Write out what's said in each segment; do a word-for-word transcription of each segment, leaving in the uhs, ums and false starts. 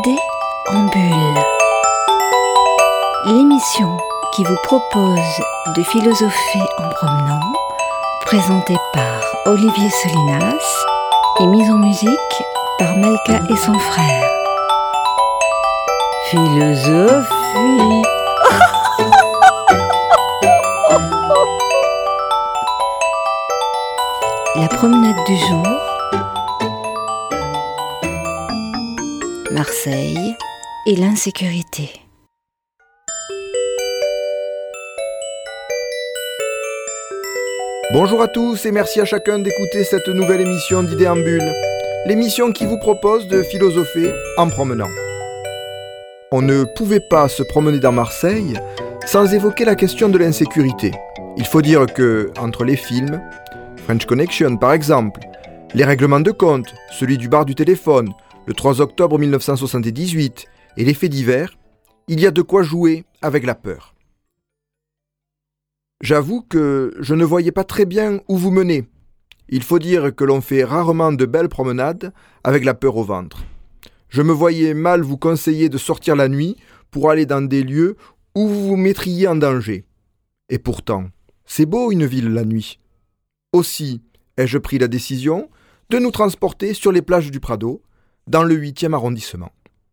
Idées en bulle. L'émission qui vous propose de philosopher en promenant, présentée par Olivier Solinas et mise en musique par Malka et son frère. Philosophie. La promenade du jour. Marseille et l'insécurité. Bonjour à tous et merci à chacun d'écouter cette nouvelle émission d'Idées en bulle, l'émission qui vous propose de philosopher en promenant. On ne pouvait pas se promener dans Marseille sans évoquer la question de l'insécurité. Il faut dire que, entre les films, French Connection par exemple, les règlements de compte, celui du bar du téléphone, le trois octobre mille neuf cent soixante-dix-huit et les faits divers, il y a de quoi jouer avec la peur. J'avoue que je ne voyais pas très bien où vous menez. Il faut dire que l'on fait rarement de belles promenades avec la peur au ventre. Je me voyais mal vous conseiller de sortir la nuit pour aller dans des lieux où vous vous mettriez en danger. Et pourtant, c'est beau une ville la nuit. Aussi ai-je pris la décision de nous transporter sur les plages du Prado, dans le huitième arrondissement.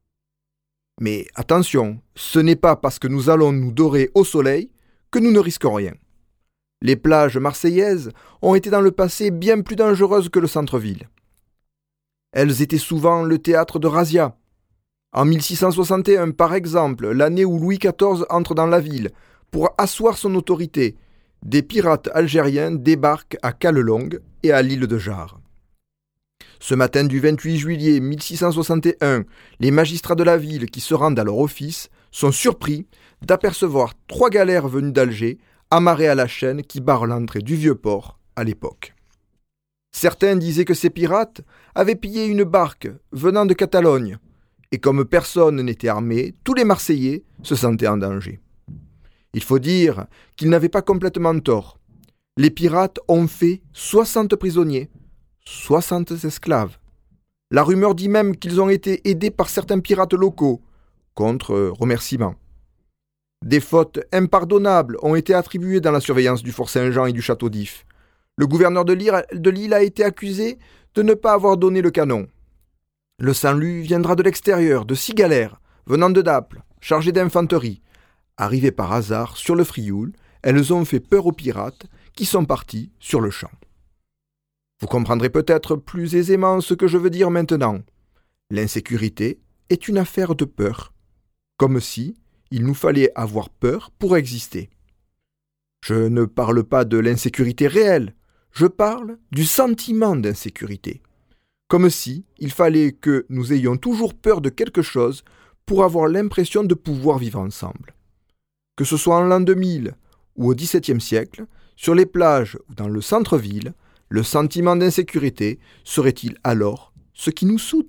Mais attention, ce n'est pas parce que nous allons nous dorer au soleil que nous ne risquons rien. Les plages marseillaises ont été dans le passé bien plus dangereuses que le centre-ville. Elles étaient souvent le théâtre de razzias. En mille six cent soixante et un, par exemple, l'année où Louis quatorze entre dans la ville pour asseoir son autorité, des pirates algériens débarquent à Callelongue et à l'île de Jard. Ce matin du vingt-huit juillet mille six cent soixante et un, les magistrats de la ville qui se rendent à leur office sont surpris d'apercevoir trois galères venues d'Alger amarrées à la chaîne qui barre l'entrée du Vieux-Port à l'époque. Certains disaient que ces pirates avaient pillé une barque venant de Catalogne, et comme personne n'était armé, tous les Marseillais se sentaient en danger. Il faut dire qu'ils n'avaient pas complètement tort. Les pirates ont fait soixante prisonniers, soixante esclaves. La rumeur dit même qu'ils ont été aidés par certains pirates locaux, contre remerciement. Des fautes impardonnables ont été attribuées dans la surveillance du Fort Saint-Jean et du Château d'If. Le gouverneur de l'île a été accusé de ne pas avoir donné le canon. Le salut viendra de l'extérieur, de six galères, venant de Naples, chargées d'infanterie. Arrivées par hasard sur le Frioul, elles ont fait peur aux pirates qui sont partis sur le champ. Vous comprendrez peut-être plus aisément ce que je veux dire maintenant. L'insécurité est une affaire de peur, comme si il nous fallait avoir peur pour exister. Je ne parle pas de l'insécurité réelle, je parle du sentiment d'insécurité, comme si il fallait que nous ayons toujours peur de quelque chose pour avoir l'impression de pouvoir vivre ensemble. Que ce soit en l'an deux mille ou au dix-septième siècle, sur les plages ou dans le centre-ville, le sentiment d'insécurité serait-il alors ce qui nous soude ?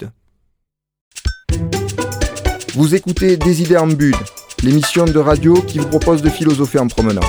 Vous écoutez Des idées en bulle, l'émission de radio qui vous propose de philosopher en promenant.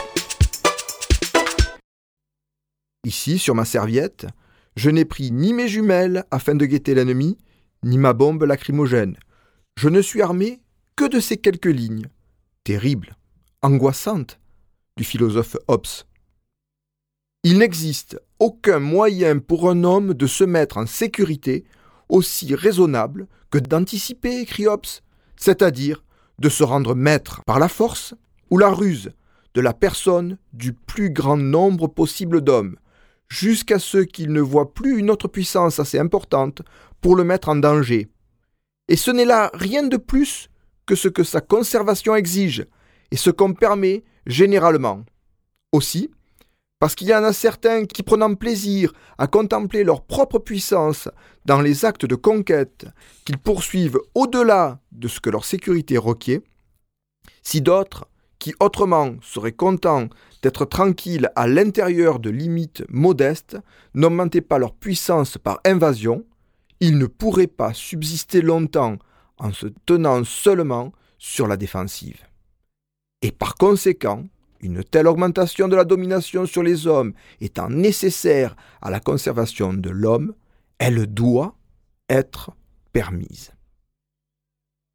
Ici, sur ma serviette, je n'ai pris ni mes jumelles afin de guetter l'ennemi, ni ma bombe lacrymogène. Je ne suis armé que de ces quelques lignes, terribles, angoissantes, du philosophe Hobbes. Il n'existe aucun moyen pour un homme de se mettre en sécurité aussi raisonnable que d'anticiper, écrit Hobbes, c'est-à-dire de se rendre maître par la force ou la ruse de la personne du plus grand nombre possible d'hommes, jusqu'à ce qu'il ne voit plus une autre puissance assez importante pour le mettre en danger. Et ce n'est là rien de plus que ce que sa conservation exige et ce qu'on permet généralement. Aussi, parce qu'il y en a certains qui, prenant plaisir à contempler leur propre puissance dans les actes de conquête qu'ils poursuivent au-delà de ce que leur sécurité requiert, si d'autres, qui autrement seraient contents d'être tranquilles à l'intérieur de limites modestes, n'augmentaient pas leur puissance par invasion, ils ne pourraient pas subsister longtemps en se tenant seulement sur la défensive. Et par conséquent, une telle augmentation de la domination sur les hommes étant nécessaire à la conservation de l'homme, elle doit être permise.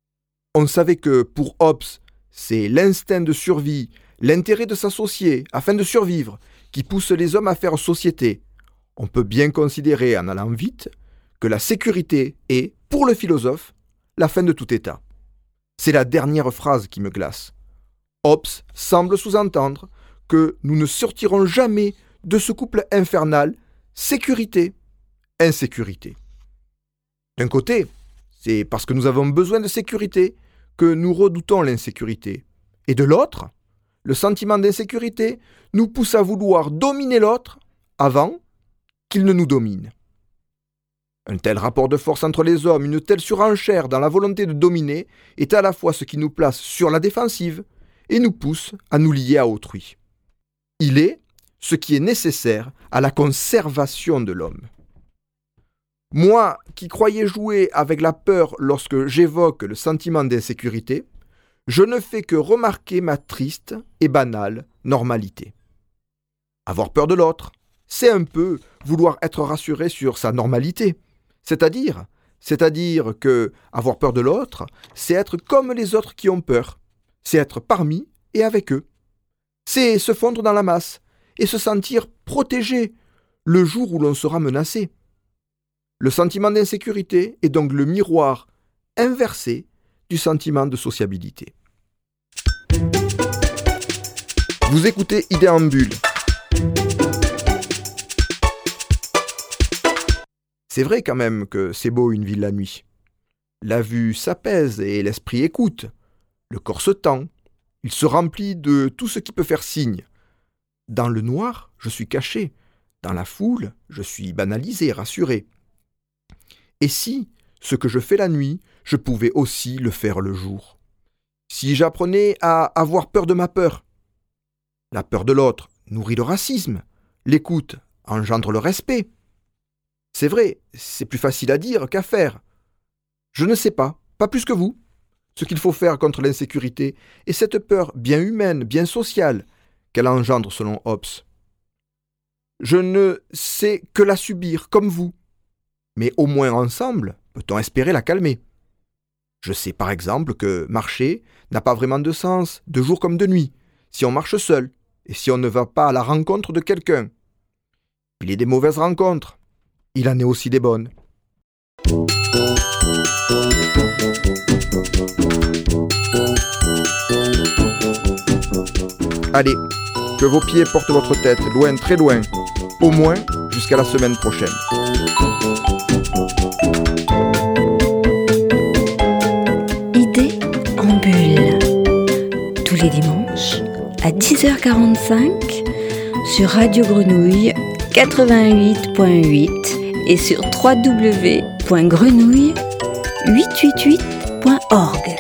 on savait que, pour Hobbes, c'est l'instinct de survie, l'intérêt de s'associer afin de survivre, qui pousse les hommes à faire société, on peut bien considérer, en allant vite, que la sécurité est, pour le philosophe, la fin de tout état. C'est la dernière phrase qui me glace. Hobbes semble sous-entendre que nous ne sortirons jamais de ce couple infernal sécurité-insécurité. D'un côté, c'est parce que nous avons besoin de sécurité que nous redoutons l'insécurité. Et de l'autre, le sentiment d'insécurité nous pousse à vouloir dominer l'autre avant qu'il ne nous domine. Un tel rapport de force entre les hommes, une telle surenchère dans la volonté de dominer, est à la fois ce qui nous place sur la défensive et nous pousse à nous lier à autrui. Il est ce qui est nécessaire à la conservation de l'homme. Moi, qui croyais jouer avec la peur lorsque j'évoque le sentiment d'insécurité, je ne fais que remarquer ma triste et banale normalité. Avoir peur de l'autre, c'est un peu vouloir être rassuré sur sa normalité. C'est-à-dire, c'est-à-dire que avoir peur de l'autre, c'est être comme les autres qui ont peur. C'est être parmi et avec eux. C'est se fondre dans la masse et se sentir protégé le jour où l'on sera menacé. Le sentiment d'insécurité est donc le miroir inversé du sentiment de sociabilité. Vous écoutez Idées en bulle. C'est vrai quand même que c'est beau une ville la nuit. La vue s'apaise et l'esprit écoute. Le corps se tend. Il se remplit de tout ce qui peut faire signe. Dans le noir, je suis caché. Dans la foule, je suis banalisé, rassuré. Et si, ce que je fais la nuit, je pouvais aussi le faire le jour? Si j'apprenais à avoir peur de ma peur? La peur de l'autre nourrit le racisme. L'écoute engendre le respect. C'est vrai, c'est plus facile à dire qu'à faire. Je ne sais pas, pas plus que vous, ce qu'il faut faire contre l'insécurité et cette peur bien humaine, bien sociale, qu'elle engendre selon Hobbes. Je ne sais que la subir, comme vous. Mais au moins ensemble, peut-on espérer la calmer. Je sais par exemple que marcher n'a pas vraiment de sens, de jour comme de nuit, si on marche seul et si on ne va pas à la rencontre de quelqu'un. Il y a des mauvaises rencontres. Il en est aussi des bonnes. Allez, que vos pieds portent votre tête loin, très loin, au moins jusqu'à la semaine prochaine. Idées en bulle. Tous les dimanches à dix heures quarante-cinq sur Radio Grenouille quatre-vingt-huit point huit et sur w w w point grenouille huit cent quatre-vingt-huit point org.